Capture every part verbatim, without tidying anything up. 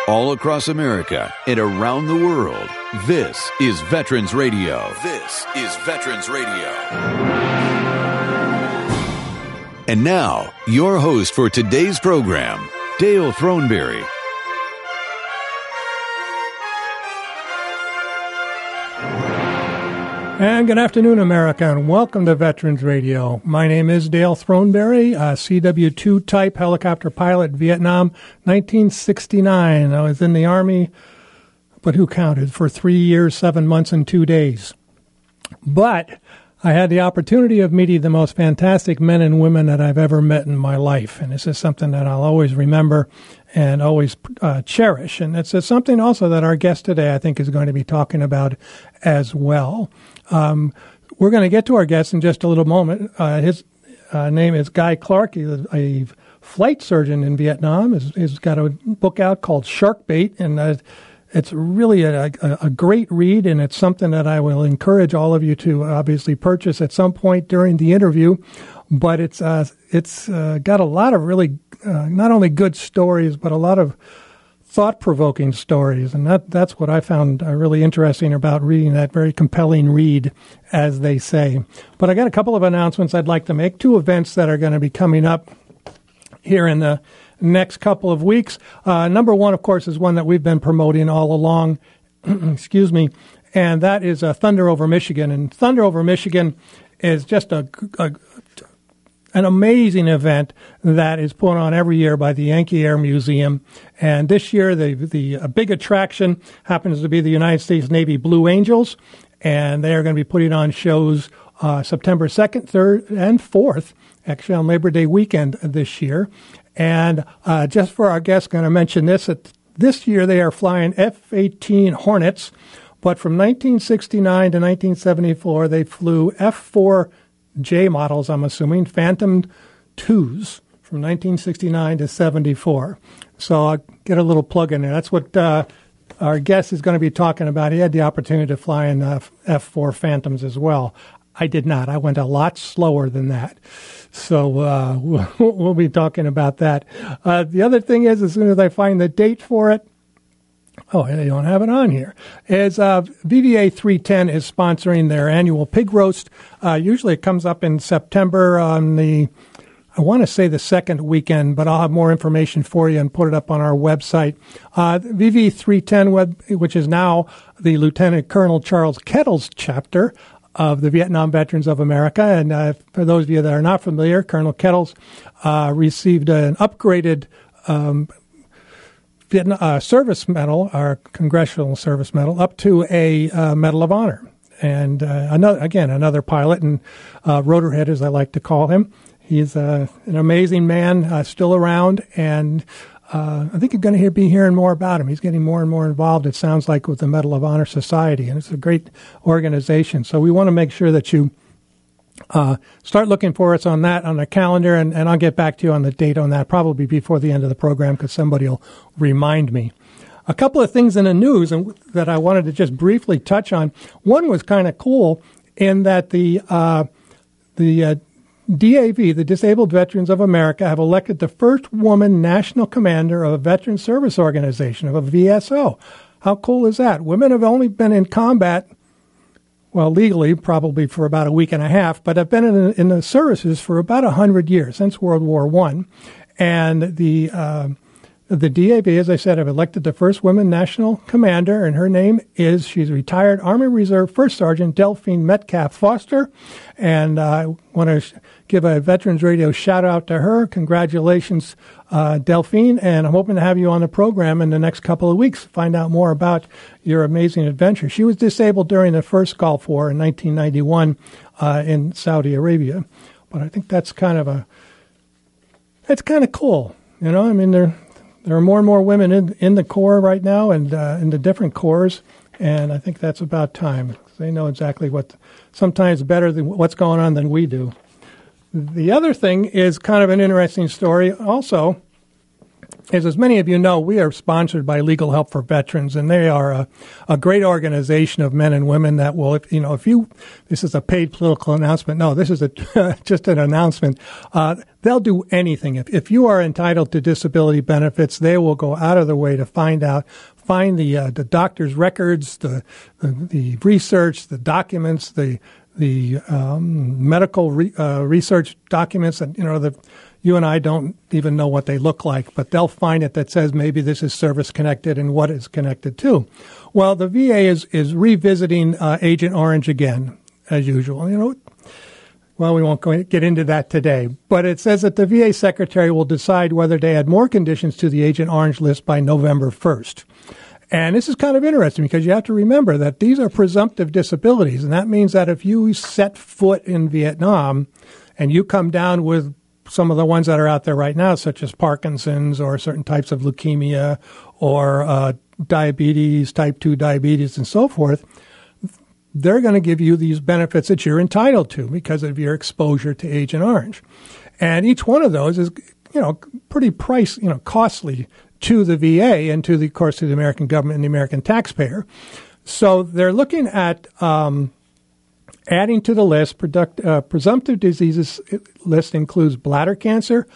all across America and around the world. This is Veterans Radio. This is Veterans Radio. And now, your host for today's program, Dale Throneberry. And good afternoon, America, and welcome to Veterans Radio. My name is Dale Throneberry, a C W two type helicopter pilot, Vietnam, nineteen sixty-nine. I was in the Army, but who counted, for three years, seven months, and two days. But I had the opportunity of meeting the most fantastic men and women that I've ever met in my life, and this is something that I'll always remember and always uh, cherish. And it's uh, something also that our guest today, I think, is going to be talking about as well. Um, we're going to get to our guest in just a little moment. Uh, his uh, name is Guy Clark. He's a flight surgeon in Vietnam. He's, he's got a book out called Sharkbait, and uh, it's really a, a, a great read, and it's something that I will encourage all of you to obviously purchase at some point during the interview. But it's uh, it's uh, got a lot of really uh, not only good stories, but a lot of thought-provoking stories, and that that's what I found uh, really interesting about reading that very compelling read, as they say. But I got a couple of announcements I'd like to make, two events that are going to be coming up here in the next couple of weeks. Uh, number one, of course, is one that we've been promoting all along, excuse me, and that is uh, Thunder Over Michigan. And Thunder Over Michigan is just a, a an amazing event that is put on every year by the Yankee Air Museum. And this year, the the uh, big attraction happens to be the United States Navy Blue Angels, and they are going to be putting on shows uh, September second, third, and fourth, actually on Labor Day weekend this year. And uh, just for our guests, going to mention this, that this year they are flying F eighteen Hornets, but from nineteen sixty-nine to nineteen seventy-four, they flew F four J models, I'm assuming, Phantom twos from nineteen sixty-nine to seventy-four. So I'll get a little plug in there. That's what uh, our guest is going to be talking about. He had the opportunity to fly in uh, F four Phantoms as well. I did not. I went a lot slower than that. So uh, we'll, we'll be talking about that. Uh, the other thing is, as soon as I find the date for it, oh, they don't have it on here. Is uh, V V A three ten is sponsoring their annual pig roast. Uh, usually it comes up in September on the, I want to say the second weekend, but I'll have more information for you and put it up on our website. Uh, V V A three ten, web, which is now the Lieutenant Colonel Charles Kettles chapter of the Vietnam Veterans of America. And uh, for those of you that are not familiar, Colonel Kettles uh, received an upgraded um Vietnam, uh, service medal, our Congressional Service Medal, up to a uh, Medal of Honor. And uh, another, again, another pilot, and uh, Rotorhead, as I like to call him. He's uh, an amazing man, uh, still around, and uh, I think you're going to hear, be hearing more about him. He's getting more and more involved, it sounds like, with the Medal of Honor Society, and it's a great organization. So we want to make sure that you Uh, start looking for us on that, on the calendar, and, and I'll get back to you on the date on that, probably before the end of the program, because somebody will remind me. A couple of things in the news and, that I wanted to just briefly touch on. One was kind of cool in that the uh, the uh, D A V, the Disabled Veterans of America, have elected the first woman national commander of a veteran service organization, of a V S O. How cool is that? Women have only been in combat, well, legally, probably for about a week and a half, but I've been in, in the services for about a hundred years, since World War One. And the uh, the D A V, as I said, have elected the first woman national commander, and her name is, she's retired Army Reserve First Sergeant Delphine Metcalf Foster. And uh, I want to sh- give a Veterans Radio shout-out to her. Congratulations, uh, Delphine, and I'm hoping to have you on the program in the next couple of weeks to find out more about your amazing adventure. She was disabled during the first Gulf War in nineteen ninety-one uh, in Saudi Arabia. But I think that's kind of a, that's kind of cool. You know, I mean, there there are more and more women in, in the Corps right now, and uh, in the different corps, and I think that's about time. They know exactly what, sometimes better than what's going on than we do. The other thing is kind of an interesting story also. is, as many of you know, we are sponsored by Legal Help for Veterans, and they are a, a great organization of men and women that will, if, you know, if you, this is a paid political announcement. No, this is a just an announcement. Uh, they'll do anything. If, if you are entitled to disability benefits, they will go out of their way to find out, find the uh, the doctor's records, the, the the research, the documents, the the um, medical re, uh, research documents that, you know, the you and I don't even know what they look like, but they'll find it that says maybe this is service-connected and what it's connected to. Well, the V A is, is revisiting uh, Agent Orange again, as usual. You know, well, we won't go get into that today, but it says that the V A secretary will decide whether to add more conditions to the Agent Orange list by November first. And this is kind of interesting because you have to remember that these are presumptive disabilities, and that means that if you set foot in Vietnam and you come down with some of the ones that are out there right now, such as Parkinson's or certain types of leukemia or uh, diabetes, type two diabetes, and so forth, they're going to give you these benefits that you're entitled to because of your exposure to Agent Orange. And each one of those is, you know, pretty price, you know, costly to the V A and to the, of course, to the American government and the American taxpayer. So they're looking at um, adding to the list, product, uh, presumptive diseases list includes bladder cancer.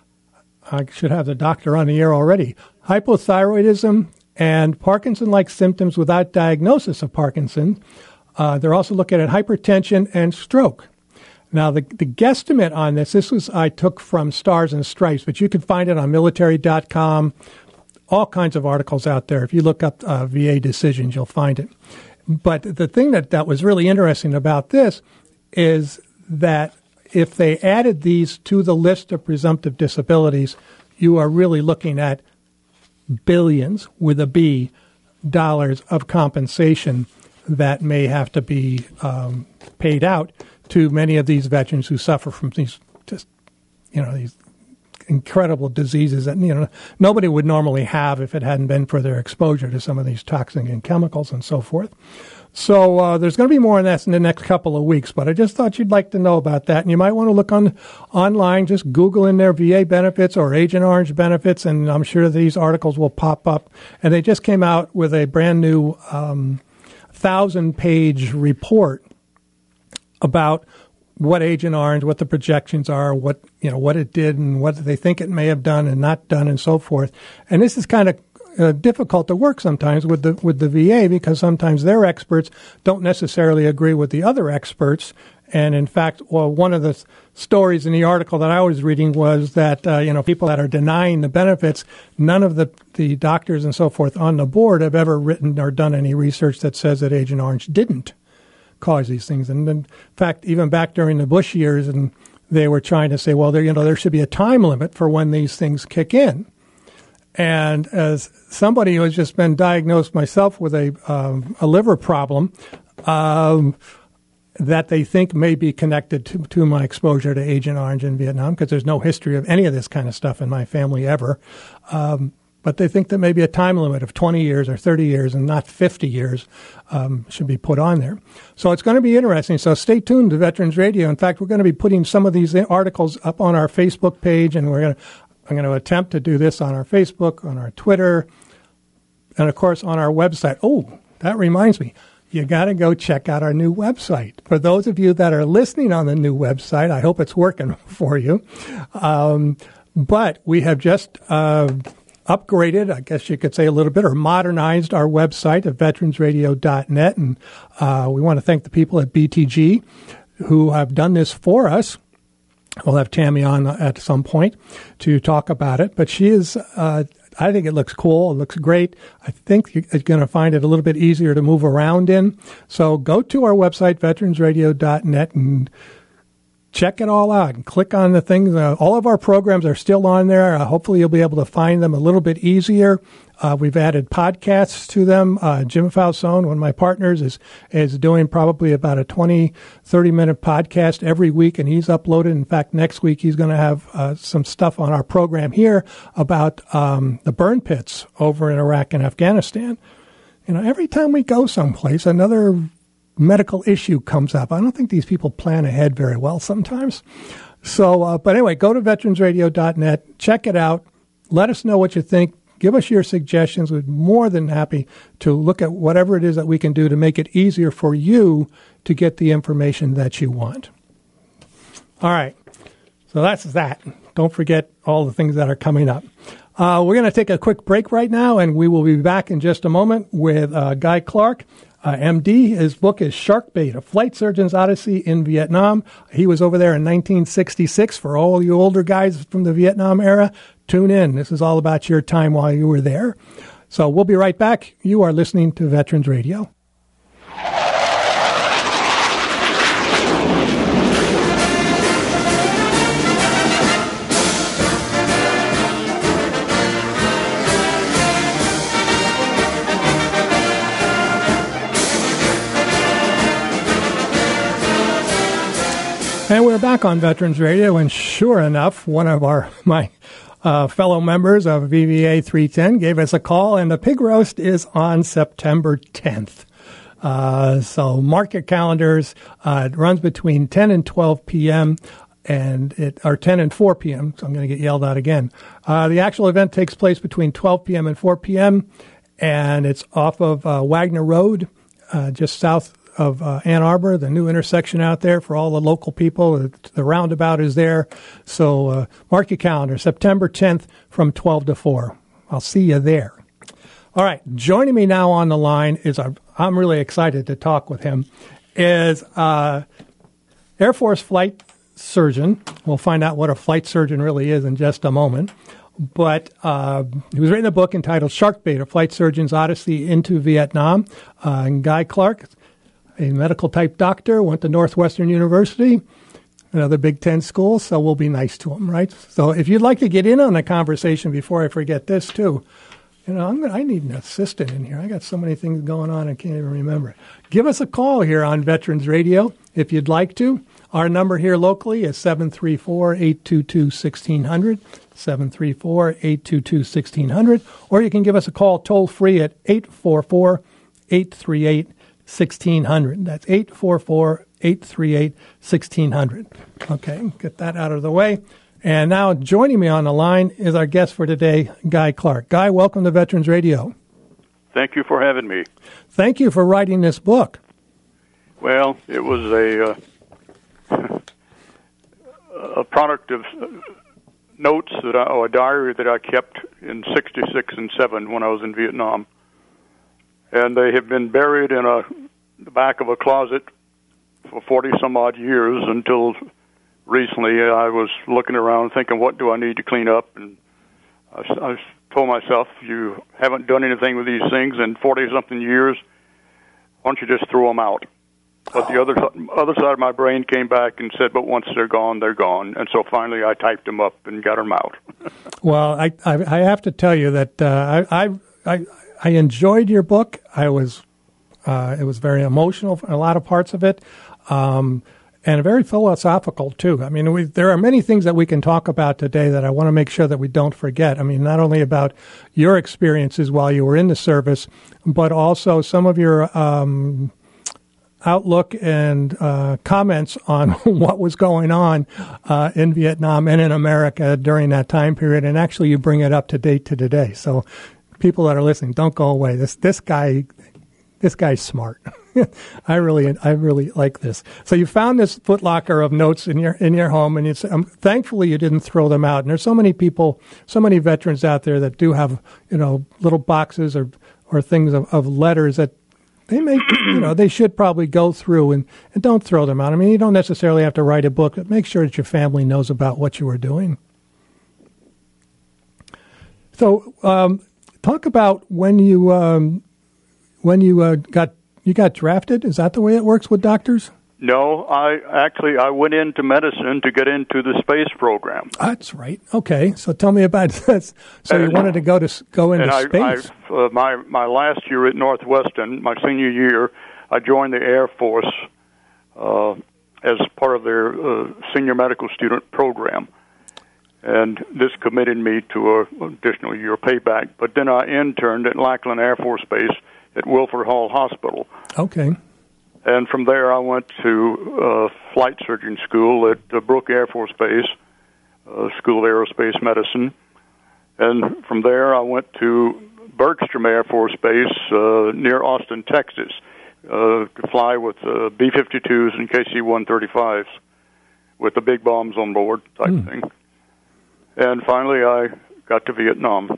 I should have the doctor on the air already. Hypothyroidism and Parkinson-like symptoms without diagnosis of Parkinson. Uh, they're also looking at hypertension and stroke. Now, the, the guesstimate on this, this was I took from Stars and Stripes, but you can find it on military dot com, all kinds of articles out there. If you look up uh, V A decisions, you'll find it. But the thing that, that was really interesting about this is that if they added these to the list of presumptive disabilities, you are really looking at billions, with a B, dollars of compensation that may have to be um, paid out to many of these veterans who suffer from these, just, you know, these incredible diseases that, you know, nobody would normally have if it hadn't been for their exposure to some of these toxins and chemicals and so forth. So uh, there's going to be more on that in the next couple of weeks, but I just thought you'd like to know about that. And you might want to look on online, just Google in their V A benefits or Agent Orange benefits, and I'm sure these articles will pop up. And they just came out with a brand new um, thousand-page report about what Agent Orange, what the projections are, what, you know, what it did and what they think it may have done and not done and so forth. And this is kind of uh, difficult to work sometimes with the with the V A because sometimes their experts don't necessarily agree with the other experts. And in fact, well, one of the th- stories in the article that I was reading was that, uh, you know, people that are denying the benefits, none of the, the doctors and so forth on the board have ever written or done any research that says that Agent Orange didn't cause these things. And in fact, even back during the Bush years, and they were trying to say, well, there, you know, there should be a time limit for when these things kick in. And as somebody who has just been diagnosed myself with a um, a liver problem um, that they think may be connected to, to my exposure to Agent Orange in Vietnam, because there's no history of any of this kind of stuff in my family ever. Um, But they think that maybe a time limit of twenty years or thirty years and not fifty years um, should be put on there. So it's going to be interesting. So stay tuned to Veterans Radio. In fact, we're going to be putting some of these articles up on our Facebook page, and we're going to, I'm going to attempt to do this on our Facebook, on our Twitter, and, of course, on our website. Oh, that reminds me. You got to go check out our new website. For those of you that are listening on the new website, I hope it's working for you. Um, but we have just uh, upgraded, I guess you could say a little bit, or modernized our website at veterans radio dot net. And uh, we want to thank the people at B T G who have done this for us. We'll have Tammy on at some point to talk about it. But she is, uh, I think it looks cool. It looks great. I think you're going to find it a little bit easier to move around in. So go to our website, veterans radio dot net, and check it all out and click on the things. Uh, all of our programs are still on there. Uh, hopefully you'll be able to find them a little bit easier. Uh, we've added podcasts to them. Uh, Jim Falzone, one of my partners, is is doing probably about a twenty, thirty-minute podcast every week, and he's uploaded. In fact, next week he's going to have uh, some stuff on our program here about um, the burn pits over in Iraq and Afghanistan. You know, every time we go someplace, another medical issue comes up. I don't think these people plan ahead very well sometimes. So, uh, but anyway, go to veterans radio dot net, check it out. let us know what you think. Give us your suggestions. We're more than happy to look at whatever it is that we can do to make it easier for you to get the information that you want. All right. So that's that. Don't forget all the things that are coming up. Uh, we're going to take a quick break right now, and we will be back in just a moment with uh, Guy Clark, uh, M D. His book is Shark Bait, A Flight Surgeon's Odyssey in Vietnam. He was over there in nineteen sixty-six. For all you older guys from the Vietnam era, tune in. This is all about your time while you were there. So we'll be right back. You are listening to Veterans Radio. And we're back on Veterans Radio, and sure enough, one of our my uh, fellow members of V V A three ten gave us a call, and the pig roast is on September tenth. Uh, so mark your calendars. Uh, it runs between ten and twelve p.m., and it or ten and four p.m., so I'm going to get yelled at again. Uh, the actual event takes place between twelve p.m. and four p.m., and it's off of uh, Wagner Road, uh, just south of uh, Ann Arbor, the new intersection out there for all the local people. The, the roundabout is there. So uh, mark your calendar, September tenth from twelve to four. I'll see you there. All right. Joining me now on the line is, our, I'm really excited to talk with him, is uh, Air Force flight surgeon. We'll find out what a flight surgeon really is in just a moment. But uh, he was writing a book entitled Shark Bait, A Flight Surgeon's Odyssey into Vietnam. Uh, and Guy Clark, a medical-type doctor, went to Northwestern University, another Big Ten school, so we'll be nice to him, right? So if you'd like to get in on the conversation before I forget this, too, you know, I'm gonna, I need an assistant in here. I got so many things going on I can't even remember it. Give us a call here on Veterans Radio if you'd like to. Our number here locally is seven three four, eight two two, one six zero zero, seven three four, eight two two, one six zero zero, or you can give us a call toll-free at eight four four, eight three eight, one six zero zero. That's eight four four, eight three eight, one six zero zero. Okay, get that out of the way. And now joining me on the line is our guest for today, Guy Clark. Guy, welcome to Veterans Radio. Thank you for having me. Thank you for writing this book. Well, it was a uh, a product of notes that I, or a diary that I kept in sixty-six and seven when I was in Vietnam. And they have been buried in a the back of a closet for forty some odd years until recently. I was looking around thinking, what do I need to clean up? And I, I told myself, you haven't done anything with these things in forty something years. Why don't you just throw them out? But the other other side of my brain came back and said, but once they're gone, they're gone. And so finally I typed them up and got them out. Well, I, I I have to tell you that uh, I I. I I enjoyed your book. I was, uh, it was very emotional in a lot of parts of it, um, and very philosophical too. I mean, we, there are many things that we can talk about today that I want to make sure that we don't forget. I mean, not only about your experiences while you were in the service, but also some of your um, outlook and uh, comments on what was going on uh, in Vietnam and in America during that time period. And actually, you bring it up to date to today. So people that are listening, don't go away. This this guy, this guy's smart. I really, I really like this. So you found this footlocker of notes in your in your home, and it's um, thankfully you didn't throw them out. And there's so many people, so many veterans out there that do have, you know, little boxes or or things of, of letters that they may, you know, they should probably go through and, and don't throw them out. I mean, you don't necessarily have to write a book, but make sure that your family knows about what you were doing. So. Um, Talk about when you um, when you uh, got you got drafted. Is that the way it works with doctors? No, I actually I went into medicine to get into the space program. That's right. Okay, so tell me about this. So and, you wanted to go to go into and I, space. I, uh, my my last year at Northwestern, my senior year, I joined the Air Force uh, as part of their uh, senior medical student program. And this committed me to an additional year payback. But then I interned at Lackland Air Force Base at Wilford Hall Hospital. Okay. And from there I went to uh, flight surgeon school at uh, Brooke Air Force Base, uh, School of Aerospace Medicine. And from there, I went to Bergstrom Air Force Base uh, near Austin, Texas, uh, to fly with uh, B fifty-twos and K C one thirty-fives with the big bombs on board type mm. thing. And finally, I got to Vietnam.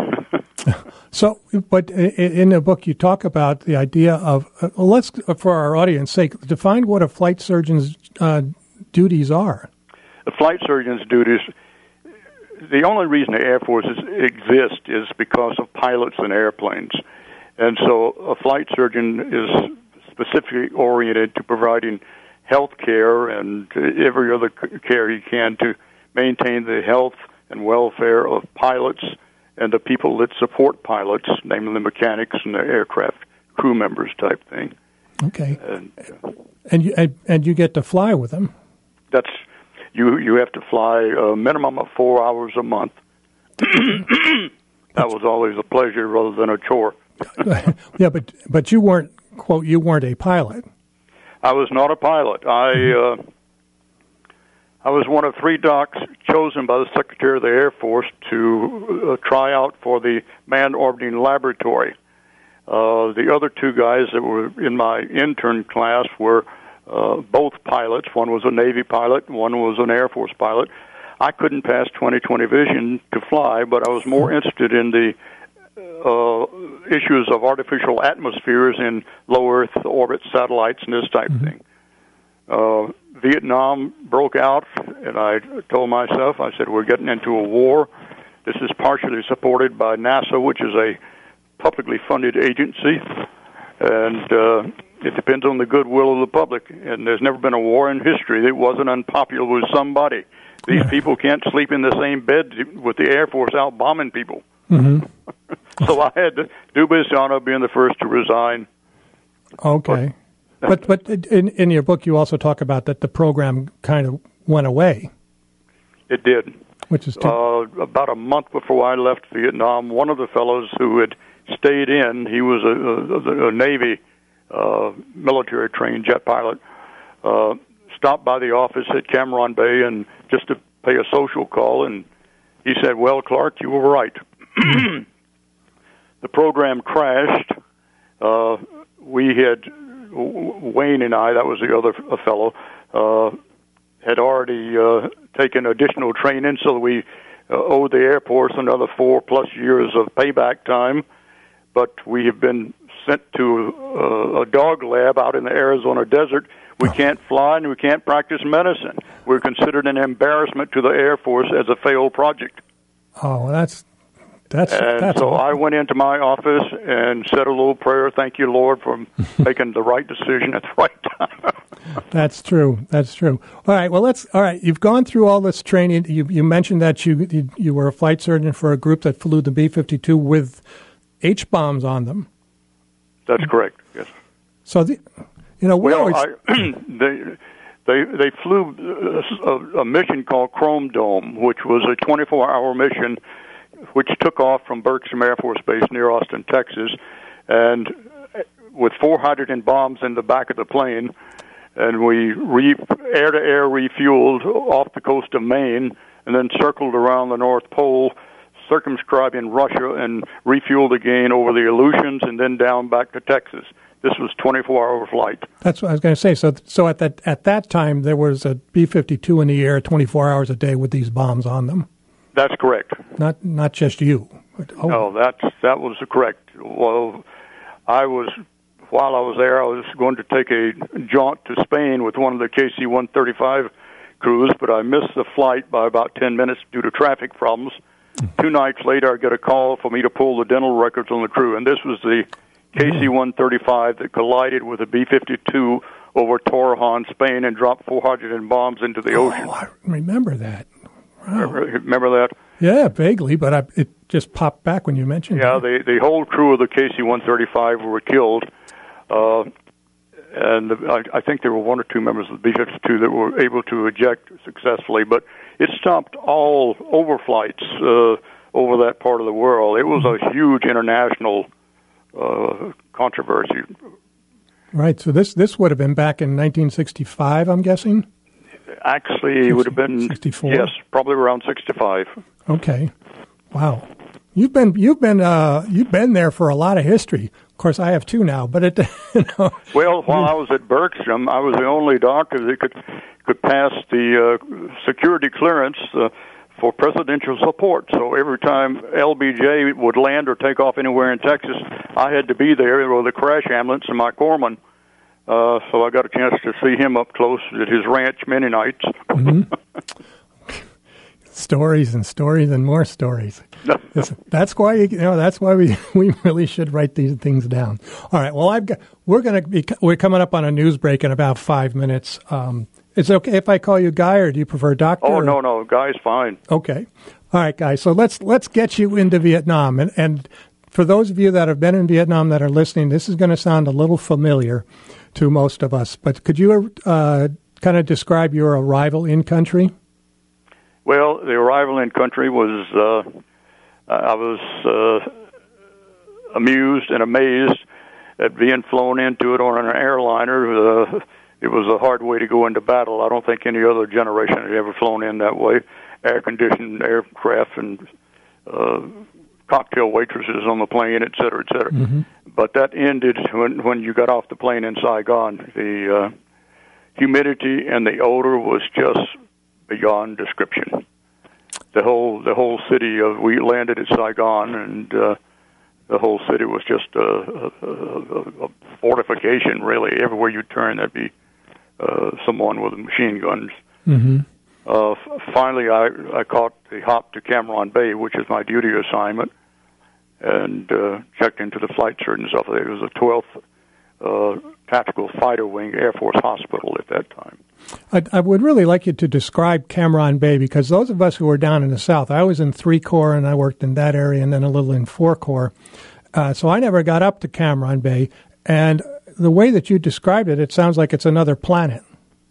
So, but in the book, you talk about the idea of, uh, let's, for our audience sake, define what a flight surgeon's uh, duties are. The flight surgeon's duties, the only reason the Air Force exists is because of pilots and airplanes. And so a flight surgeon is specifically oriented to providing health care and every other care he can to maintain the health and welfare of pilots and the people that support pilots, namely the mechanics and the aircraft crew members type thing. Okay. And, uh, and, you, and, and you get to fly with them. That's... You you have to fly a minimum of four hours a month. That was always a pleasure rather than a chore. Yeah, but but you weren't, quote, you weren't a pilot. I was not a pilot. I uh, I was one of three docs chosen by the Secretary of the Air Force to uh, try out for the Manned Orbiting Laboratory. Uh, the other two guys that were in my intern class were Uh, both pilots. One was a Navy pilot, one was an Air Force pilot. I couldn't pass twenty twenty vision to fly, but I was more interested in the uh, issues of artificial atmospheres in low Earth orbit satellites and this type mm-hmm. of thing. Uh, Vietnam broke out, and I told myself, I said, we're getting into a war. This is partially supported by NASA, which is a publicly funded agency, and uh, it depends on the goodwill of the public, and there's never been a war in history that wasn't unpopular with somebody. These people can't sleep in the same bed with the Air Force out bombing people. Mm-hmm. So I had to do business honor being the first to resign. Okay. But but in, in your book, you also talk about that the program kind of went away. It did. Which is too- uh, about a month before I left Vietnam, one of the fellows who had stayed in, he was a, a, a Navy Uh, military-trained jet pilot, uh, stopped by the office at Cam Ranh Bay and just to pay a social call, and he said, well, Clark, you were right. The program crashed. Uh, we had, Wayne and I, that was the other fellow, uh, had already uh, taken additional training, so we uh, owed the Air Force another four-plus years of payback time, but we have been sent to uh, a dog lab out in the Arizona desert. We can't fly and we can't practice medicine. We're considered an embarrassment to the Air Force as a failed project. Oh, that's that's. And that's so awful. I went into my office and said a little prayer. Thank you, Lord, for making the right decision at the right time. That's true. That's true. All right. Well, let's. All right. You've gone through all this training. You you mentioned that you you, you were a flight surgeon for a group that flew the B fifty-two with H bombs on them. That's correct. Yes. So, the, you know, we well, always I, they they they flew a, a mission called Chrome Dome, which was a twenty-four hour mission, which took off from Bergstrom Air Force Base near Austin, Texas, and with four hydrogen bombs in the back of the plane, and we re, air-to-air refueled off the coast of Maine, and then circled around the North Pole, circumscribing Russia, and refueled again over the Aleutians and then down back to Texas. This was twenty-four hour flight. That's what I was going to say. So, so at that at that time, there was a B fifty-two in the air twenty-four hours a day with these bombs on them. That's correct. Not not just you. But, oh. No, that's that was correct. Well, I was while I was there, I was going to take a jaunt to Spain with one of the K C one thirty-five crews, but I missed the flight by about ten minutes due to traffic problems. Two nights later, I get a call for me to pull the dental records on the crew, and this was the K C one thirty-five that collided with a B fifty-two over Torrejon, Spain, and dropped four hundred bombs into the ocean. Oh, I remember that. Wow. Remember, remember that? Yeah, vaguely, but I, it just popped back when you mentioned it. Yeah, the, the whole crew of the K C one thirty-five were killed, uh, and the, I, I think there were one or two members of the B fifty-two that were able to eject successfully, but it stopped all overflights uh, over that part of the world. It was a huge international uh, controversy. Right, so this, this would have been back in nineteen sixty-five, I'm guessing? Actually, it would have been, sixty-four? yes, probably around sixty-five. Okay. Wow. You've been you've been uh, you've been there for a lot of history. Of course, I have too now. But it, you know. Well, while I was at Bergstrom, I was the only doctor that could could pass the uh, security clearance uh, for presidential support. So every time L B J would land or take off anywhere in Texas, I had to be there with a crash ambulance and my corpsman. Uh, so I got a chance to see him up close at his ranch many nights. Mm-hmm. Stories and stories and more stories. That's why you know. That's why we, we really should write these things down. All right. Well, I've got. We're going to be. We're coming up on a news break in about five minutes. Um, is it okay if I call you Guy, or do you prefer Doctor? Oh or? no, no, Guy's fine. Okay. All right, Guy. So let's let's get you into Vietnam, and and for those of you that have been in Vietnam that are listening, this is going to sound a little familiar to most of us. But could you uh, kind of describe your arrival in country? Well, the arrival in country was, uh, I was uh, amused and amazed at being flown into it on an airliner. Uh, it was a hard way to go into battle. I don't think any other generation had ever flown in that way. Air-conditioned aircraft and uh, cocktail waitresses on the plane, et cetera, et cetera. Mm-hmm. But that ended when, when you got off the plane in Saigon. The uh, humidity and the odor was just beyond description. The whole the whole city of we landed at Saigon, and uh, the whole city was just a, a, a, a fortification. Really, everywhere you turn, there'd be uh, someone with machine guns. Mm-hmm. Uh, f- finally, I I caught the hop to Cam Ranh Bay, which is my duty assignment, and uh, checked into the flight surgeon's office. It was the twelfth uh, Tactical Fighter Wing Air Force Hospital at that time. I, I would really like you to describe Cam Ranh Bay, because those of us who were down in the South, I was in three Corps and I worked in that area and then a little in four Corps. Uh, so I never got up to Cam Ranh Bay. And the way that you described it, it sounds like it's another planet.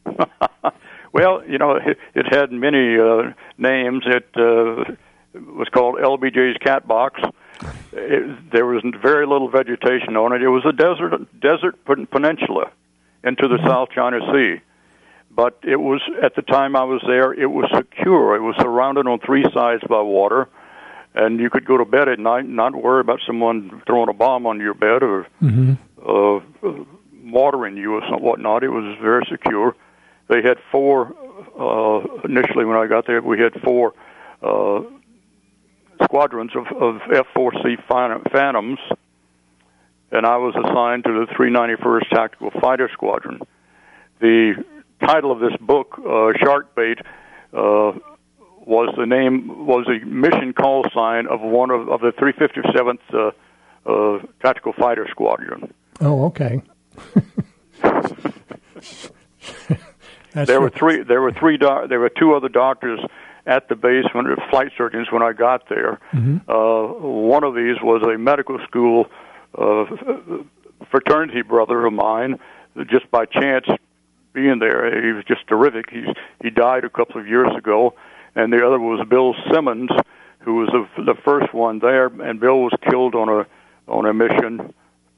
Well, you know, it, it had many uh, names. It uh, was called L B J's Cat Box. It, there was very little vegetation on it. It was a desert desert peninsula into the mm-hmm. South China Sea. But it was, at the time I was there, it was secure. It was surrounded on three sides by water, and you could go to bed at night and not worry about someone throwing a bomb on your bed or mm-hmm. uh, watering you or something, whatnot. It was very secure. They had four, uh, initially when I got there, we had four uh, squadrons of, of F four C Phantoms, and I was assigned to the three ninety-first Tactical Fighter Squadron. The title of this book, uh, Shark Bait, uh, was the name, was a mission call sign of one of, of the three fifty-seventh uh, uh, Tactical Fighter Squadron. Oh, okay. there true. were three. There were three. Do- there were two other doctors at the base, when flight surgeons, when I got there. Mm-hmm. Uh, one of these was a medical school uh, fraternity brother of mine, just by chance being there. He was just terrific. He's, he died a couple of years ago. And the other was Bill Simmons, who was the, the first one there. And Bill was killed on a on a mission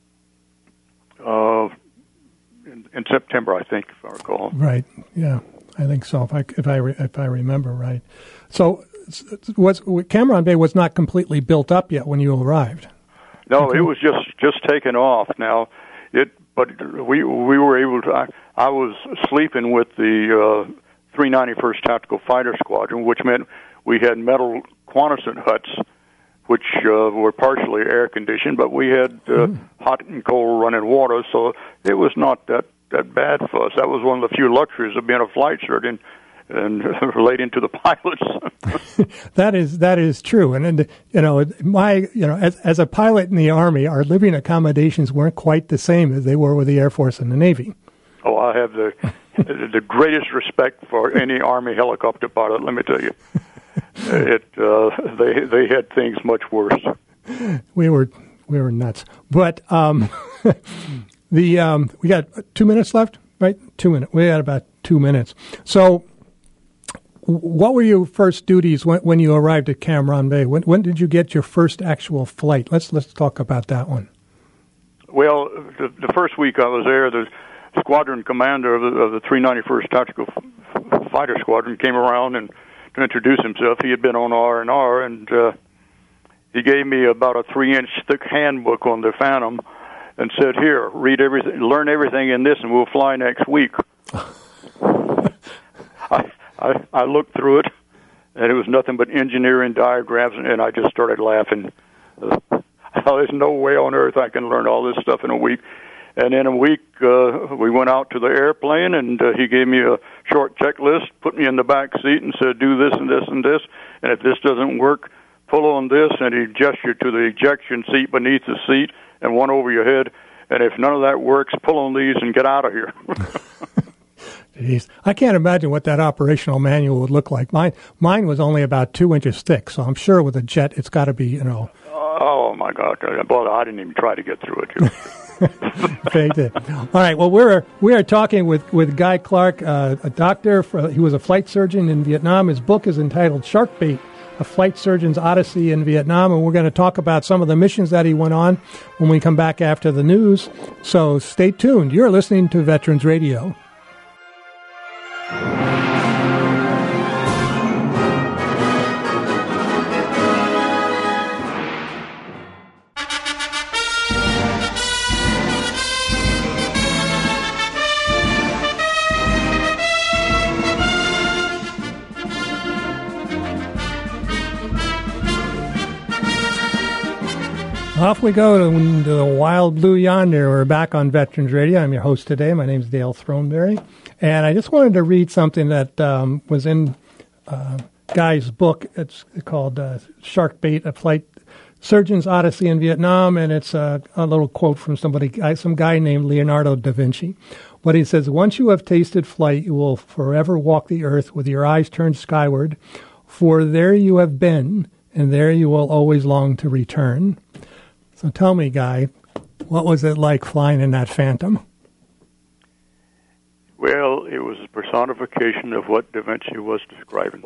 uh, in, in September, I think, if I recall. Right. Yeah, I think so. If I if I re, if I remember right. So, was Cam Ranh Bay was not completely built up yet when you arrived? No, okay. It was just just taken off. Now, it. But we we were able to. I, I was sleeping with the uh, three ninety-first Tactical Fighter Squadron, which meant we had metal Quonset huts, which uh, were partially air conditioned, but we had uh, mm. hot and cold running water, so it was not that that bad for us. That was one of the few luxuries of being a flight surgeon and relating to the pilots. that is that is true, and, and you know my you know as as a pilot in the Army, our living accommodations weren't quite the same as they were with the Air Force and the Navy. Oh, I have the the greatest respect for any Army helicopter pilot. Let me tell you, it uh, they they had things much worse. We were we were nuts, but um, the um, we got two minutes left, right? Two minutes. We had about two minutes. So, what were your first duties when, when you arrived at Cam Ranh Bay? When when did you get your first actual flight? Let's let's talk about that one. Well, the, the first week I was there, the squadron commander of the, of the three ninety-first Tactical Fighter Squadron came around and to introduce himself. He had been on R and R, and uh, he gave me about a three-inch thick handbook on the Phantom and said, "Here, read everything, learn everything in this, and we'll fly next week." I, I I looked through it, and it was nothing but engineering diagrams, and I just started laughing. Uh, there's no way on earth I can learn all this stuff in a week. And in a week, uh, we went out to the airplane, and uh, he gave me a short checklist, put me in the back seat, and said, "Do this and this and this, and if this doesn't work, pull on this," and he gestured to the ejection seat beneath the seat and one over your head, and if none of that works, pull on these and get out of here. Jeez. I can't imagine what that operational manual would look like. Mine mine was only about two inches thick, so I'm sure with a jet it's got to be, you know. Oh, my God. Well, I didn't even try to get through it. Faked it. All right. Well, we're we are talking with, with Guy Clark, uh, a doctor. For, he was a flight surgeon in Vietnam. His book is entitled Shark Bait, A Flight Surgeon's Odyssey in Vietnam, and we're going to talk about some of the missions that he went on when we come back after the news. So stay tuned. You're listening to Veterans Radio. Off we go to, to the wild blue yonder. We're back on Veterans Radio. I'm your host today. My name is Dale Throneberry. And I just wanted to read something that um, was in uh, Guy's book. It's called uh, Shark Bait, A Flight Surgeon's Odyssey in Vietnam. And it's a, a little quote from somebody, some guy named Leonardo da Vinci. What he says, "Once you have tasted flight, you will forever walk the earth with your eyes turned skyward. For there you have been, and there you will always long to return." So tell me, Guy, what was it like flying in that Phantom? Well, it was a personification of what Da Vinci was describing.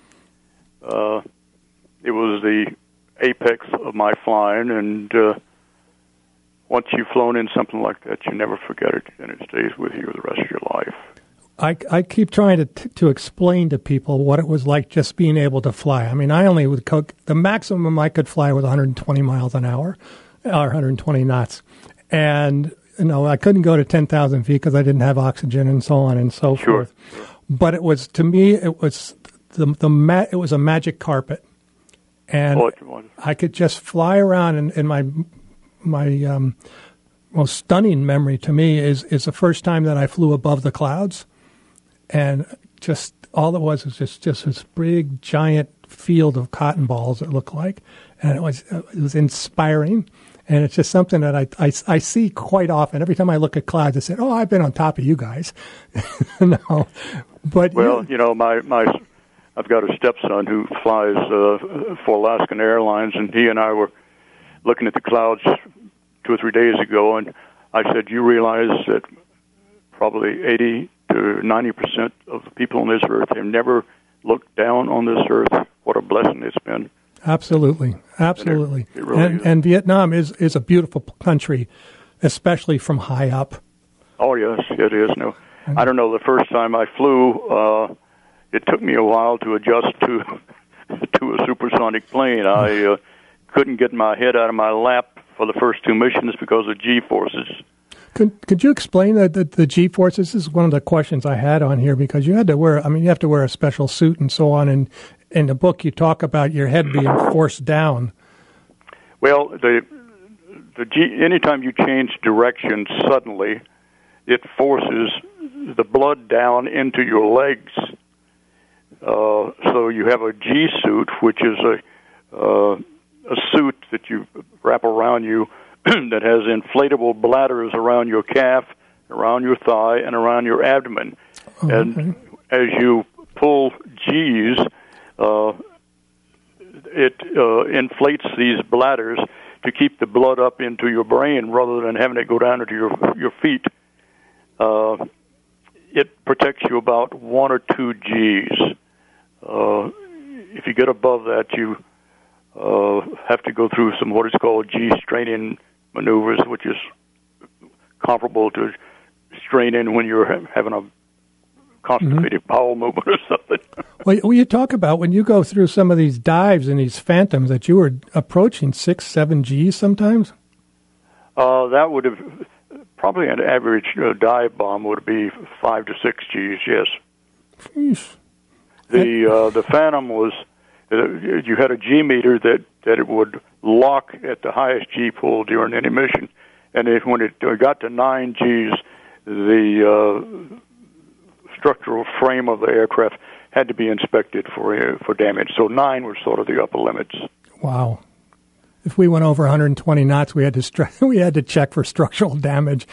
Uh, it was the apex of my flying, and uh, once you've flown in something like that, you never forget it, and it stays with you the rest of your life. I, I keep trying to to explain to people what it was like just being able to fly. I mean, I only would co- the maximum I could fly was one hundred twenty miles an hour. Or one hundred twenty knots. And, you know, I couldn't go to ten thousand feet because I didn't have oxygen and so on and so sure. forth. But it was, to me, it was the the ma- it was a magic carpet. And oh, I could just fly around, and, and my my um, most stunning memory to me is, is the first time that I flew above the clouds. And just all it was was just, just this big, giant field of cotton balls, it looked like. And it was it was inspiring. And it's just something that I, I, I see quite often. Every time I look at clouds, I say, "Oh, I've been on top of you guys." No, but well, you, you know, my, my I've got a stepson who flies uh, for Alaskan Airlines, and he and I were looking at the clouds two or three days ago, and I said, "You realize that probably eighty to ninety percent of the people on this earth have never looked down on this earth. What a blessing it's been." Absolutely, absolutely. And, it, it really and, and Vietnam is, is a beautiful country, especially from high up. Oh, yes, it is. No, I don't know. The first time I flew, uh, it took me a while to adjust to to a supersonic plane. I uh, couldn't get my head out of my lap for the first two missions because of G-forces. Could could you explain the, the, the G-forces? This is one of the questions I had on here because you had to wear, I mean, you have to wear a special suit and so on, and in the book, you talk about your head being forced down. Well, the the G, anytime you change direction suddenly, it forces the blood down into your legs. Uh, so you have a G suit, which is a uh, a suit that you wrap around you that has inflatable bladders around your calf, around your thigh, and around your abdomen. Oh, and okay. As you pull G's, Uh, it uh, inflates these bladders to keep the blood up into your brain rather than having it go down into your your feet. Uh, it protects you about one or two G's. Uh, if you get above that, you uh, have to go through some what is called G straining maneuvers, which is comparable to straining when you're having a constipated mm-hmm. bowel movement or something. Well, well, you talk about when you go through some of these dives and these phantoms that you were approaching six, seven G's sometimes? Uh, that would have, probably an average uh, dive bomb would be five to six G's, yes. Jeez. The uh, the Phantom was, uh, you had a G meter that, that it would lock at the highest G pull during any mission. And if when it got to nine G's, the uh, structural frame of the aircraft had to be inspected for uh, for damage. So nine was sort of the upper limits. Wow. If we went over one hundred twenty knots, we had to stru- we had to check for structural damage.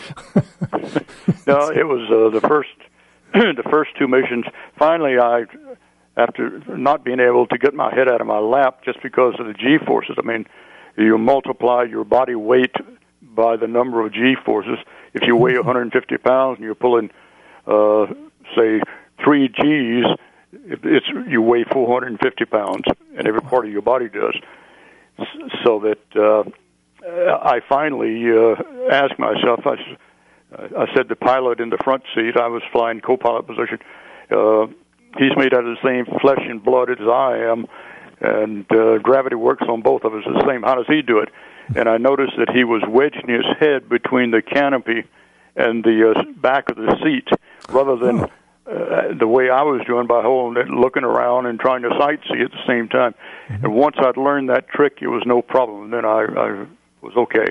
No, it was uh, the first the first two missions. Finally, I, after not being able to get my head out of my lap just because of the G forces. I mean, you multiply your body weight by the number of G forces. If you weigh one hundred fifty pounds and you're pulling, uh, say, three G's, it's you weigh four hundred fifty pounds, and every part of your body does. So that uh, I finally uh, asked myself, I, I said the pilot in the front seat, I was flying co-pilot position, uh, he's made out of the same flesh and blood as I am, and uh, gravity works on both of us the same. How does he do it? And I noticed that he was wedging his head between the canopy and the uh, back of the seat, rather than uh, the way I was doing by holding it, looking around and trying to sightsee at the same time. Mm-hmm. And once I'd learned that trick, it was no problem. Then I, I was okay.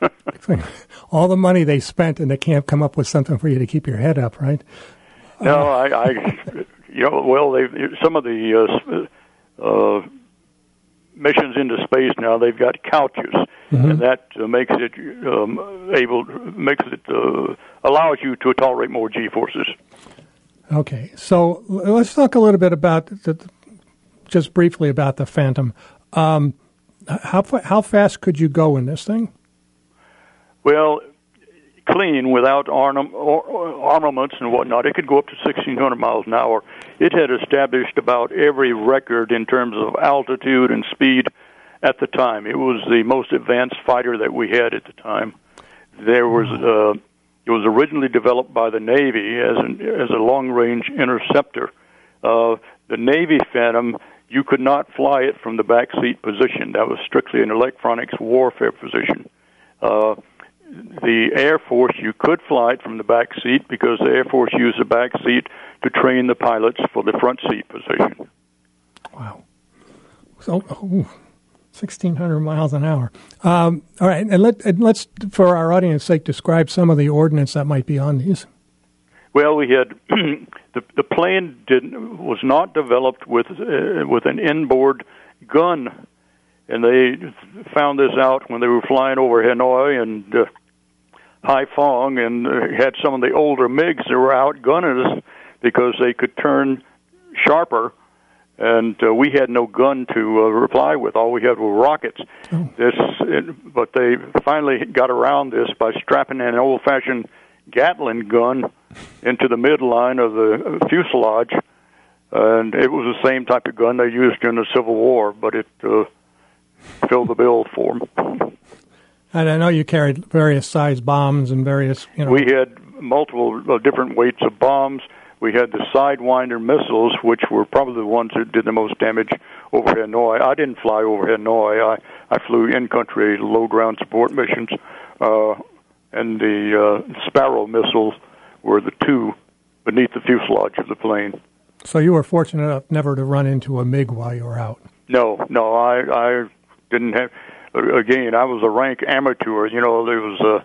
All the money they spent, and they can't come up with something for you to keep your head up, right? No, uh, I, I, you know, well, they some of the uh, uh, missions into space now, they've got couches, mm-hmm. and that uh, makes it um, able, makes it uh, allows you to tolerate more G forces. Okay, so let's talk a little bit about the, just briefly about the Phantom. Um, how how fast could you go in this thing? Well, clean without arm, armaments and whatnot, it could go up to sixteen hundred miles an hour. It had established about every record in terms of altitude and speed at the time. It was the most advanced fighter that we had at the time. There was uh, it was originally developed by the Navy as an as a long-range interceptor. Uh, the Navy Phantom, you could not fly it from the back seat position. That was strictly an electronics warfare position. Uh, The Air Force, you could fly it from the back seat because the Air Force used the back seat to train the pilots for the front seat position. Wow. So, oh, sixteen hundred miles an hour. Um, all right, and, let, and let's, for our audience's sake, describe some of the ordnance that might be on these. Well, we had, the, the plane did, was not developed with, uh, with an inboard gun. And they found this out when they were flying over Hanoi and uh, Haiphong, and uh, had some of the older MiGs that were outgunning us because they could turn sharper, and uh, we had no gun to uh, reply with. All we had were rockets. Oh. This, it, but they finally got around this by strapping an old-fashioned Gatling gun into the midline of the fuselage, and it was the same type of gun they used during the Civil War, but it uh, filled the bill for them. And I know you carried various size bombs and various, you know. We had multiple uh, different weights of bombs. We had the Sidewinder missiles, which were probably the ones that did the most damage over Hanoi. I didn't fly over Hanoi. I, I flew in-country low ground support missions, uh, and the uh, Sparrow missiles were the two beneath the fuselage of the plane. So you were fortunate enough never to run into a MiG while you were out. No, no, I, I didn't have. Again, I was a rank amateur. You know, there was a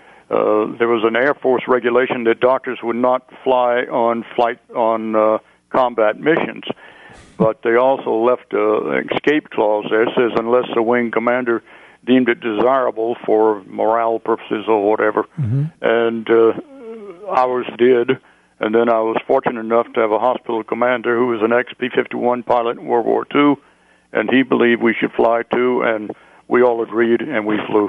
uh, there was an Air Force regulation that doctors would not fly on flight on uh, combat missions, but they also left an escape clause there. It says unless the wing commander deemed it desirable for morale purposes or whatever, mm-hmm. and uh, ours did. And then I was fortunate enough to have a hospital commander who was an ex-P fifty-one pilot in World War Two, and he believed we should fly too, and we all agreed, and we flew.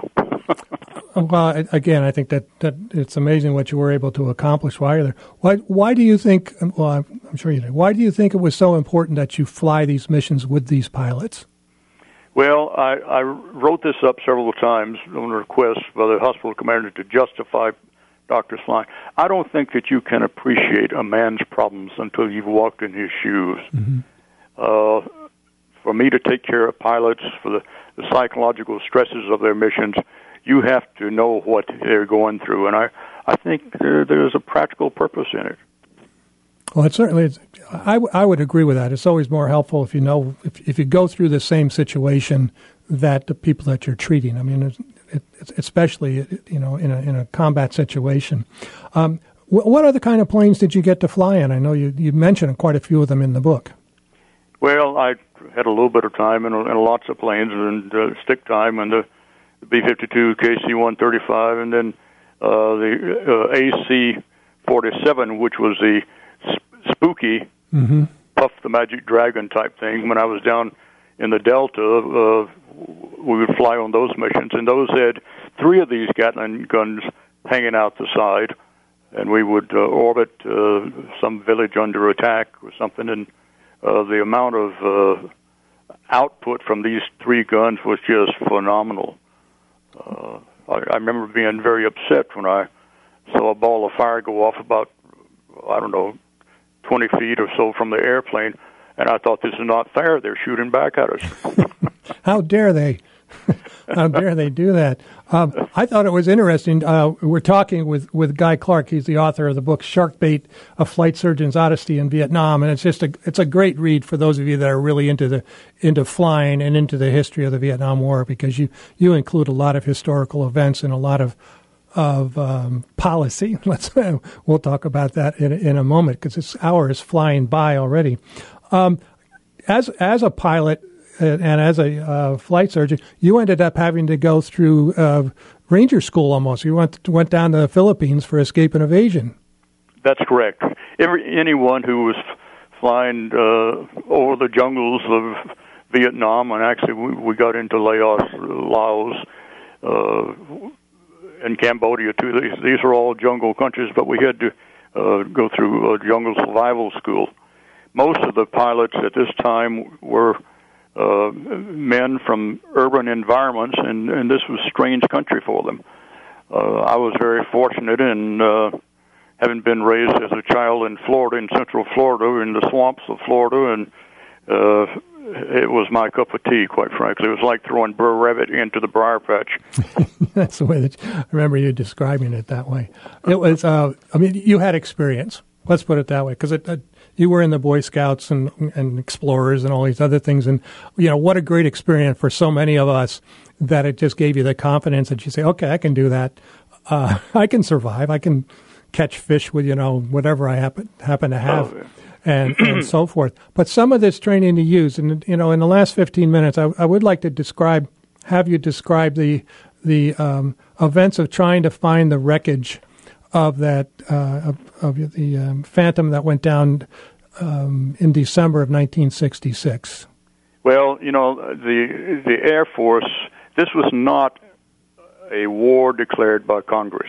Well, again, I think that, that it's amazing what you were able to accomplish while you're there. Why, why do you think, well, I'm, I'm sure you do, why do you think it was so important that you fly these missions with these pilots? Well, I, I wrote this up several times on a request by the hospital commander to justify doctors flying. I don't think that you can appreciate a man's problems until you've walked in his shoes. Mm-hmm. Uh, for me to take care of pilots, for the, the psychological stresses of their missions, you have to know what they're going through, and I, I think there, there's a practical purpose in it. Well, it certainly is. I, I would agree with that. It's always more helpful if you know, if, if you go through the same situation that the people that you're treating. I mean, it, it, especially, you know, in a, in a combat situation. Um, wh- what other kind of planes did you get to fly in? I know you, you mentioned quite a few of them in the book. Well, I had a little bit of time in, in lots of planes, and uh, stick time, and the B fifty-two, K C one thirty-five, and then uh, the uh, A C forty-seven, which was the sp- spooky mm-hmm. Puff the Magic Dragon type thing. When I was down in the Delta, uh, we would fly on those missions, and those had three of these Gatling guns hanging out the side, and we would uh, orbit uh, some village under attack or something, and uh, the amount of uh, output from these three guns was just phenomenal. Uh, I, I remember being very upset when I saw a ball of fire go off about, I don't know, twenty feet or so from the airplane, and I thought, this is not fair. They're shooting back at us. How dare they? How dare they do that? Um, I thought it was interesting. Uh, we're talking with, with Guy Clark. He's the author of the book Sharkbait: A Flight Surgeon's Odyssey in Vietnam, and it's just a it's a great read for those of you that are really into the into flying and into the history of the Vietnam War, because you, you include a lot of historical events and a lot of of um, policy. Let's we'll talk about that in in a moment, because this hour is flying by already. Um, as as a pilot and as a uh, flight surgeon, you ended up having to go through uh, ranger school almost. You went went down to the Philippines for escape and evasion. That's correct. Every anyone who was flying uh, over the jungles of Vietnam, and actually we, we got into Laos, Laos, uh, and Cambodia too. These, these are all jungle countries, but we had to uh, go through a jungle survival school. Most of the pilots at this time were uh, men from urban environments, and, and this was strange country for them. Uh, I was very fortunate in uh, having been raised as a child in Florida, in Central Florida, in the swamps of Florida, and uh, it was my cup of tea, quite frankly. It was like throwing Burr Rabbit into the briar patch. That's the way that you, I remember you describing it that way. It was, uh, I mean, you had experience. Let's put it that way, because it, it, you were in the Boy Scouts and, and Explorers and all these other things, and you know what a great experience for so many of us that it just gave you the confidence that you say, okay, I can do that. Uh, I can survive. I can catch fish with you know whatever I happen happen to have, oh, yeah. and and so forth. But some of this training to use, and you know, in the last fifteen minutes, I, I would like to describe, have you describe the the um, events of trying to find the wreckage of that uh, of, of the um, Phantom that went down um, in December of nineteen sixty-six. Well, you know, the the Air Force. This was not a war declared by Congress,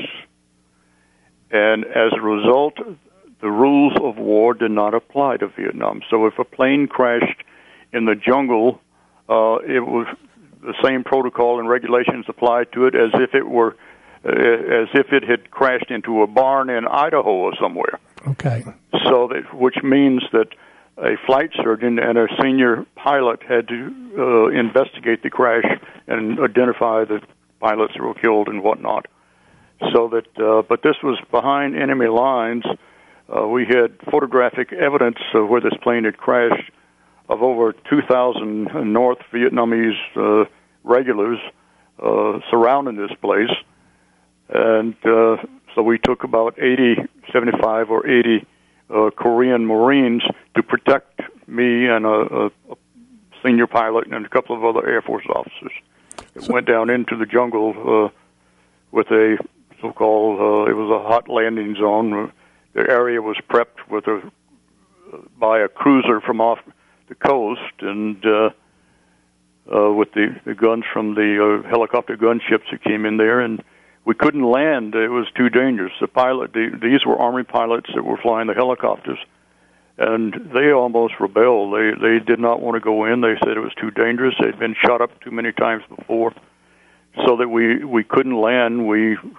and as a result, the rules of war did not apply to Vietnam. So, if a plane crashed in the jungle, uh, it was the same protocol and regulations applied to it as if it were. Uh, as if it had crashed into a barn in Idaho or somewhere. Okay. So that, which means that a flight surgeon and a senior pilot had to uh, investigate the crash and identify the pilots that were killed and whatnot. So that, uh, but this was behind enemy lines. Uh, we had photographic evidence of where this plane had crashed of over two thousand North Vietnamese uh, regulars uh, surrounding this place. And uh, so we took about eighty, seventy-five or eighty uh, Korean Marines to protect me and a, a, a senior pilot and a couple of other Air Force officers. It so, went down into the jungle uh, with a so-called, uh, it was a hot landing zone. The area was prepped with a by a cruiser from off the coast, and uh, uh, with the, the guns from the uh, helicopter gunships that came in there, and we couldn't land. It was too dangerous. The pilot, the, these were Army pilots that were flying the helicopters, and they almost rebelled. They they did not want to go in. They said it was too dangerous. They'd been shot up too many times before, so that we, we couldn't land. We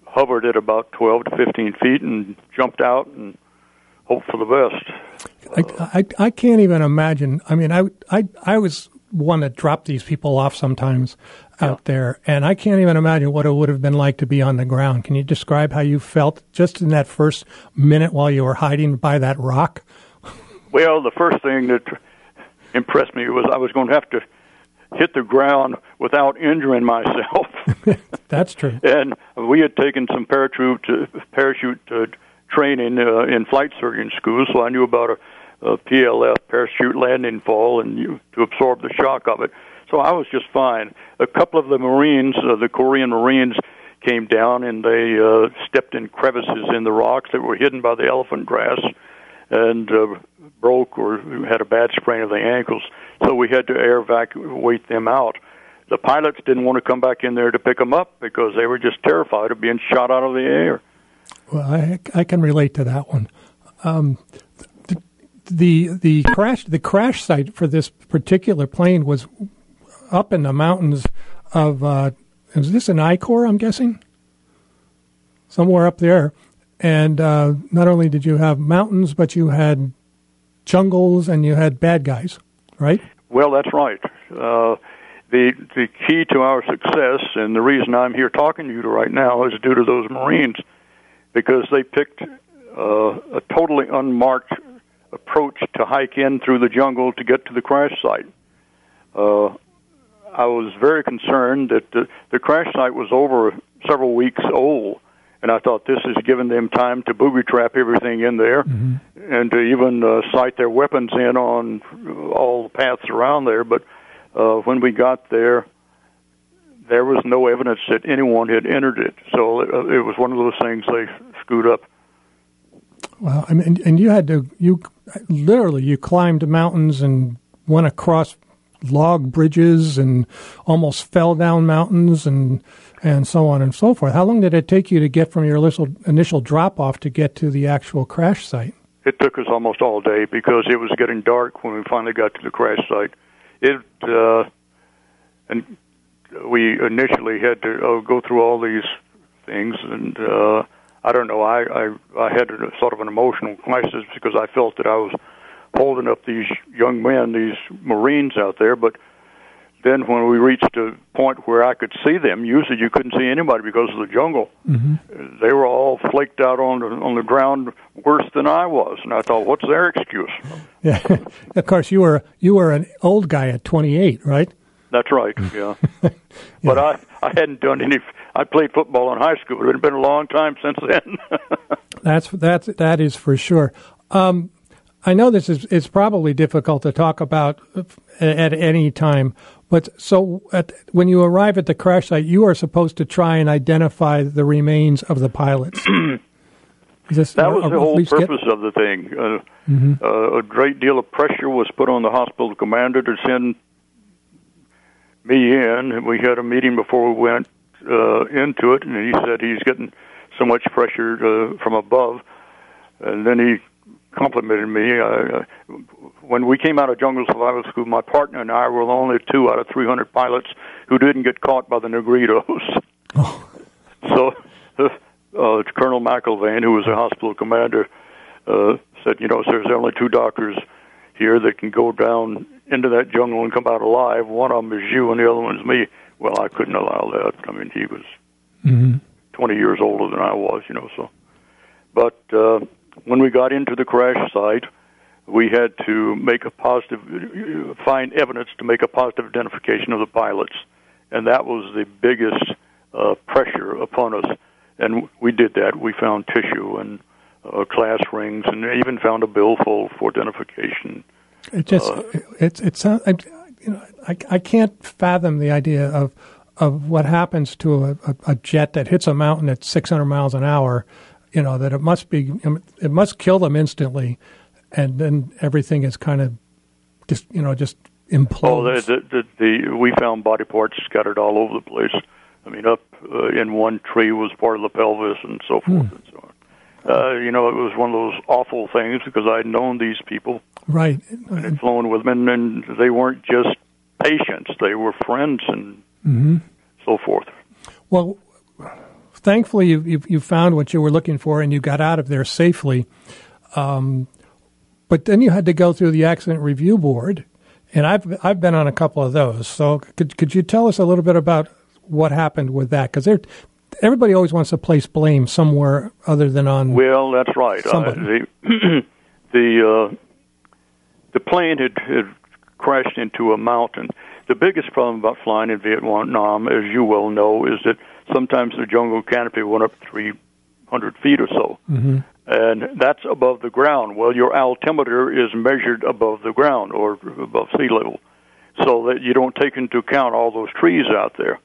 hovered at about twelve to fifteen feet and jumped out and hoped for the best. I, I, I can't even imagine. I mean, I, I, I was one that dropped these people off sometimes out yeah. there, and I can't even imagine what it would have been like to be on the ground. Can you describe how you felt just in that first minute while you were hiding by that rock? Well, the first thing that impressed me was I was going to have to hit the ground without injuring myself. That's true. And we had taken some parachute uh, parachute uh, training uh, in flight surgeon school, so I knew about a, a P L F, parachute landing fall, and you, to absorb the shock of it. So I was just fine. A couple of the Marines, uh, the Korean Marines, came down and they uh, stepped in crevices in the rocks that were hidden by the elephant grass and uh, broke or had a bad sprain of the ankles. So we had to air evacuate them out. The pilots didn't want to come back in there to pick them up because they were just terrified of being shot out of the air. Well, I, I can relate to that one. Um, the, the the crash the crash site for this particular plane was up in the mountains of uh, is this an I COR, I'm guessing? Somewhere up there. And uh, not only did you have mountains, but you had jungles and you had bad guys, right? Well, that's right. Uh, the the key to our success, and the reason I'm here talking to you right now, is due to those Marines, because they picked uh, a totally unmarked approach to hike in through the jungle to get to the crash site. Uh, I was very concerned that the, the crash site was over several weeks old, and I thought this is giving them time to booby trap everything in there, mm-hmm. and to even uh, sight their weapons in on all the paths around there. But uh, when we got there, there was no evidence that anyone had entered it. So it, it was one of those things they screwed up. Well, I mean, and you had to, you literally, you climbed mountains and went across log bridges and almost fell down mountains and and so on and so forth. How long did it take you to get from your initial, initial drop-off to get to the actual crash site? It took us almost all day because it was getting dark when we finally got to the crash site. It uh, and we initially had to uh, go through all these things, and uh, I don't know, I, I, I had a, sort of an emotional crisis because I felt that I was holding up these young men, these Marines out there, but then when we reached a point where I could see them, usually you couldn't see anybody because of the jungle. Mm-hmm. They were all flaked out on the, on the ground worse than I was, and I thought, what's their excuse? Yeah, of course, you were you were an old guy at twenty-eight, right? That's right, yeah. yeah. But I, I hadn't done any, I played football in high school. It had been a long time since then. that's, that's, that is for sure. Um, I know this is it's probably difficult to talk about at any time, but so at, when you arrive at the crash site, you are supposed to try and identify the remains of the pilots. This, that was the whole purpose get... of the thing. Uh, mm-hmm. uh, a great deal of pressure was put on the hospital commander to send me in. We had a meeting before we went uh, into it, and he said he's getting so much pressure uh, from above, and then he complimented me. Uh, when we came out of Jungle Survival School, my partner and I were the only two out of three hundred pilots who didn't get caught by the Negritos. Oh. So uh, uh, Colonel McIlvain, who was the hospital commander, uh, said, you know, there's only two doctors here that can go down into that jungle and come out alive. One of them is you and the other one is me. Well, I couldn't allow that. I mean, he was mm-hmm. twenty years older than I was, you know, so. But uh, when we got into the crash site, we had to make a positive, find evidence to make a positive identification of the pilots. And that was the biggest uh, pressure upon us. And we did that. We found tissue and uh, class rings and even found a billfold for identification. It just, uh, it's, it's, uh, I, you know, I, I can't fathom the idea of, of what happens to a, a, a jet that hits a mountain at six hundred miles an hour. You know, that it must be, it must kill them instantly, and then everything is kind of just, you know, just implodes. Oh, the, the, the, the, we found body parts scattered all over the place. I mean, up uh, in one tree was part of the pelvis and so forth hmm. and so on. Uh, you know, it was one of those awful things because I'd known these people. Right. And had flown with them, and they weren't just patients. They were friends and mm-hmm. so forth. Well, thankfully you, you you found what you were looking for and you got out of there safely. Um, but then you had to go through the Accident Review Board, and I've I've been on a couple of those. So could could you tell us a little bit about what happened with that? Because everybody always wants to place blame somewhere other than on. Well, that's right. Uh, the the, uh, the plane had, had crashed into a mountain. The biggest problem about flying in Vietnam, as you well know, is that sometimes the jungle canopy went up three hundred feet or so. Mm-hmm. And that's above the ground. Well, your altimeter is measured above the ground or above sea level, so that you don't take into account all those trees out there.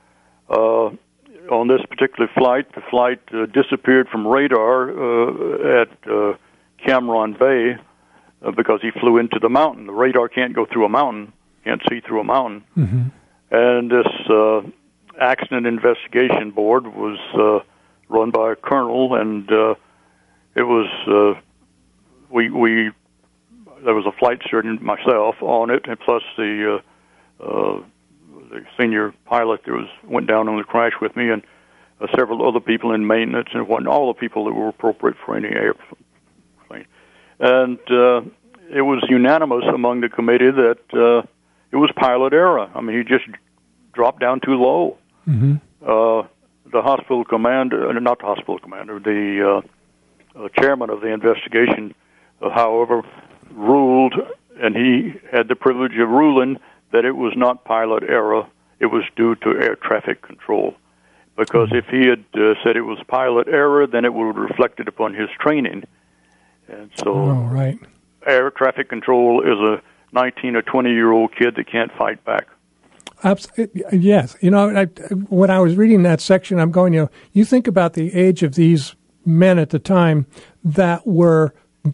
Uh, on this particular flight, the flight uh, disappeared from radar uh, at uh, Cam Ranh Bay uh, because he flew into the mountain. The radar can't go through a mountain, can't see through a mountain. Mm-hmm. And this uh, accident investigation board was uh, run by a colonel, and uh, it was uh, we we there was a flight surgeon, myself, on it, and plus the uh, uh, the senior pilot that was went down on the crash with me, and uh, several other people in maintenance, and what all the people that were appropriate for any airplane. And uh, it was unanimous among the committee that uh, it was pilot error. I mean, he just dropped down too low. Mm-hmm. Uh, the hospital commander, not the hospital commander, the uh, uh, chairman of the investigation, uh, however, ruled, and he had the privilege of ruling, that it was not pilot error, it was due to air traffic control. Because if he had uh, said it was pilot error, then it would have reflected upon his training. And so oh, right. air traffic control is a nineteen or twenty-year-old kid that can't fight back. Absolutely. Yes. You know, I, when I was reading that section, I'm going, you know, you think about the age of these men at the time that were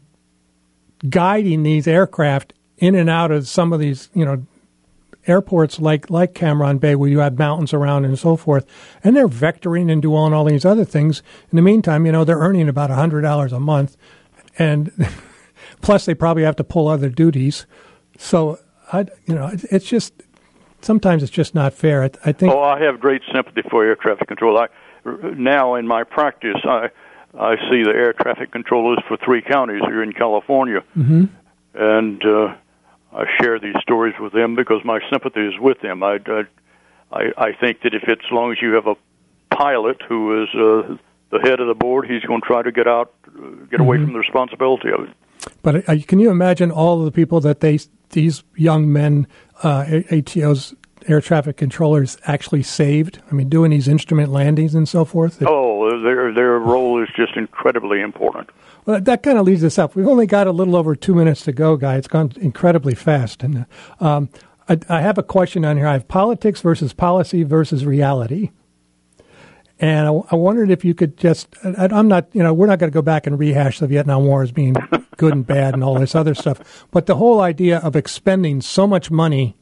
guiding these aircraft in and out of some of these, you know, airports like, like Cam Ranh Bay, where you have mountains around and so forth, and they're vectoring and doing all these other things. In the meantime, you know, they're earning about one hundred dollars a month, and plus they probably have to pull other duties. So, I, you know, it's just, sometimes it's just not fair. I, I think. Oh, I have great sympathy for air traffic control. I, now in my practice, I I see the air traffic controllers for three counties here in California, mm-hmm. and uh, I share these stories with them because my sympathy is with them. I, I, I think that if it's as long as you have a pilot who is uh, the head of the board, he's going to try to get out, uh, get away mm-hmm. from the responsibility of it. But uh, can you imagine all of the people that they, these young men, uh, A T Os, air traffic controllers, actually saved? I mean, doing these instrument landings and so forth? Oh, their their role is just incredibly important. Well, that kind of leads us up. We've only got a little over two minutes to go, Guy. It's gone incredibly fast. And um, I, I have a question on here. I have politics versus policy versus reality. And I, I wondered if you could just, I, I'm not, you know, we're not going to go back and rehash the Vietnam War as being good and bad and all this other stuff. But the whole idea of expending so much money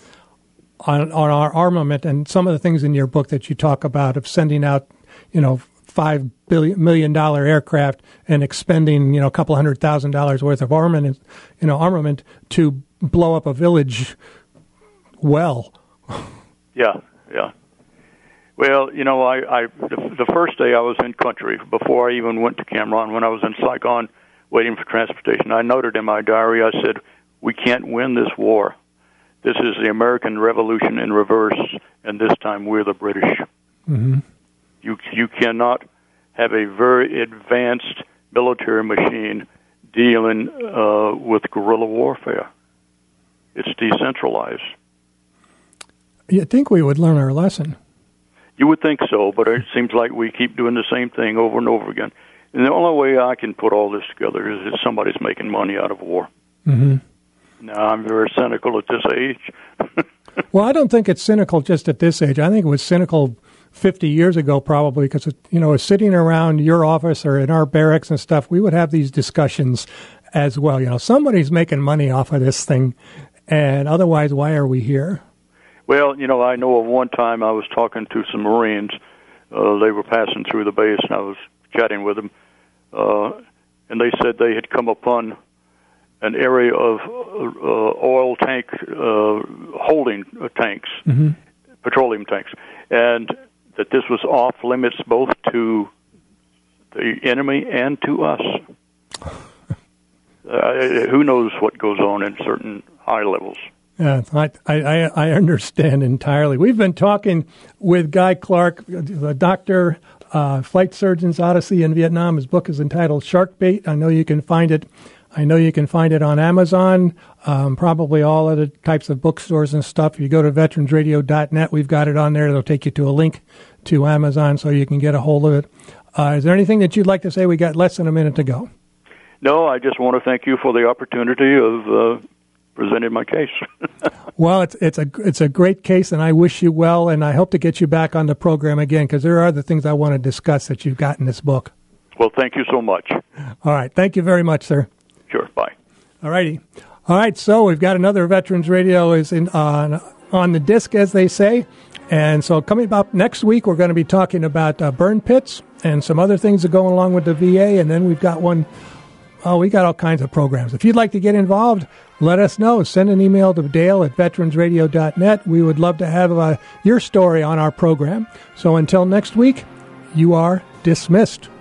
on, on our armament, and some of the things in your book that you talk about of sending out, you know, five billion million dollar aircraft and expending, you know, a couple hundred thousand dollars worth of armament, you know, armament to blow up a village. Well, yeah, yeah. Well, you know, I, I the, the first day I was in country, before I even went to Cam Ranh, when I was in Saigon waiting for transportation, I noted in my diary, I said, we can't win this war. This is the American Revolution in reverse, and this time we're the British. Mm-hmm. You you cannot have a very advanced military machine dealing uh, with guerrilla warfare. It's decentralized. You'd think we would learn our lesson. You would think so, but it seems like we keep doing the same thing over and over again. And the only way I can put all this together is if somebody's making money out of war. Mm-hmm. Now, I'm very cynical at this age. Well, I don't think it's cynical just at this age. I think it was cynical fifty years ago, probably, because, you know, sitting around your office or in our barracks and stuff, we would have these discussions as well. You know, somebody's making money off of this thing, and otherwise, why are we here? Well, you know, I know of one time I was talking to some Marines. Uh, they were passing through the base, and I was chatting with them, uh, and they said they had come upon an area of uh, oil tank uh, holding tanks, mm-hmm. petroleum tanks, and that this was off limits both to the enemy and to us. Uh, who knows what goes on in certain high levels? Yeah, I, I, I understand entirely. We've been talking with Guy Clark, the doctor, uh, Flight Surgeon's Odyssey in Vietnam. His book is entitled Shark Bait. I know you can find it. I know you can find it on Amazon, um, probably all other types of bookstores and stuff. If you go to veterans radio dot net, we've got it on there. It'll take you to a link to Amazon so you can get a hold of it. Uh, is there anything that you'd like to say? We got less than a minute to go. No, I just want to thank you for the opportunity of uh, presenting my case. Well, it's it's a it's a great case, and I wish you well, and I hope to get you back on the program again because there are other things I want to discuss that you've got in this book. Well, thank you so much. All right. Thank you very much, sir. Sure. Bye. All righty. All right. So we've got another Veterans Radio is in on on the disc, as they say. And so coming up next week, we're going to be talking about uh, burn pits and some other things that go along with the V A. And then we've got one, oh, we got all kinds of programs. If you'd like to get involved, let us know. Send an email to Dale at veterans radio dot net. We would love to have uh, your story on our program. So until next week, you are dismissed.